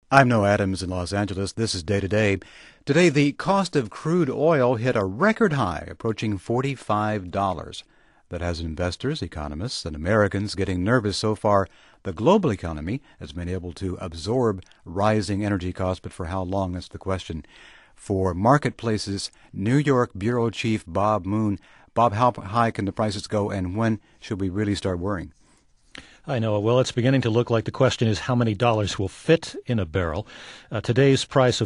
I'm Noah Adams in Los Angeles. This is Day to Day. Today, the cost of crude oil hit a record high, approaching $45. That has investors, economists, and Americans getting nervous. So far, the global economy has been able to absorb rising energy costs, but for how long, that's the question. For marketplaces, New York Bureau Chief Bob Moon. Bob, how high can the prices go, and when should we really start worrying? I know. Well, it's beginning to look like the question is how many dollars will fit in a barrel. Today's price of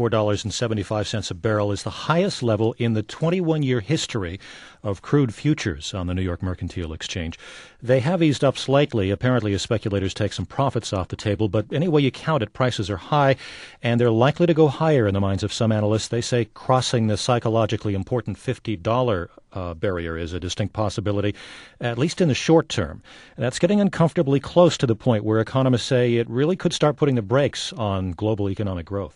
$44.75 a barrel is the highest level in the 21-year history of crude futures on the New York Mercantile Exchange. They have eased up slightly, apparently as speculators take some profits off the table, but any way you count it, prices are high, and they're likely to go higher in the minds of some analysts. They say crossing the psychologically important $50 barrier is a distinct possibility, at least in the short term. And that's getting uncomfortably close to the point where economists say it really could start putting the brakes on global economic growth.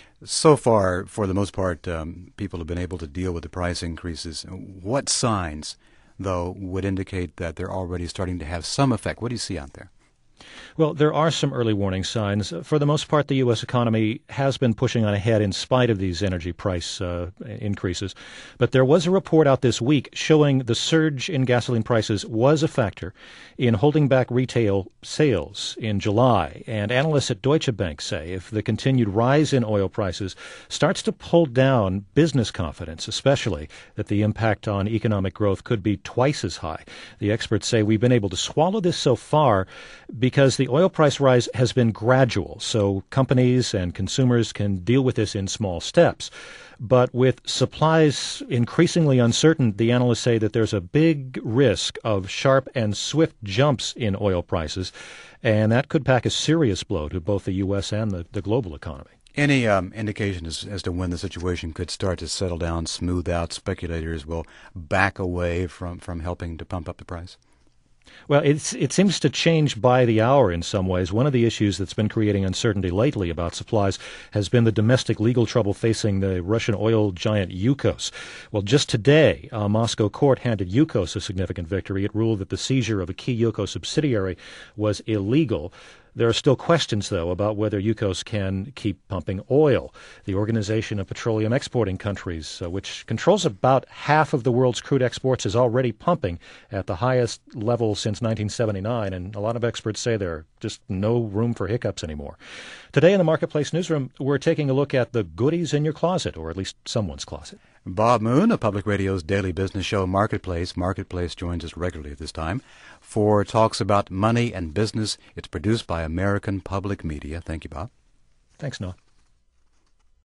So far, for the most part, people have been able to deal with the price increases. What signs, though, would indicate that they're already starting to have some effect? What do you see out there? Well, there are some early warning signs. For the most part, the U.S. economy has been pushing on ahead in spite of these energy price increases. But there was a report out this week showing the surge in gasoline prices was a factor in holding back retail sales in July. And analysts at Deutsche Bank say if the continued rise in oil prices starts to pull down business confidence, especially, that the impact on economic growth could be twice as high. The experts say we've been able to swallow this so far because the oil price rise has been gradual, so companies and consumers can deal with this in small steps. But with supplies increasingly uncertain, the analysts say that there's a big risk of sharp and swift jumps in oil prices, and that could pack a serious blow to both the U.S. and the global economy. Any indication as to when the situation could start to settle down, smooth out, speculators will back away from helping to pump up the price? Well, it seems to change by the hour in some ways. One of the issues that's been creating uncertainty lately about supplies has been the domestic legal trouble facing the Russian oil giant Yukos. Well, just today, a Moscow court handed Yukos a significant victory. It ruled that the seizure of a key Yukos subsidiary was illegal. There are still questions, though, about whether Yukos can keep pumping oil. The Organization of Petroleum Exporting Countries, which controls about half of the world's crude exports, is already pumping at the highest level since 1979, and a lot of experts say there are just no room for hiccups anymore. Today in the Marketplace newsroom, we're taking a look at the goodies in your closet, or at least someone's closet. Bob Moon of Public Radio's daily business show Marketplace. Marketplace joins us regularly at this time for talks about money and business. It's produced by American Public Media. Thank you, Bob. Thanks, Noah.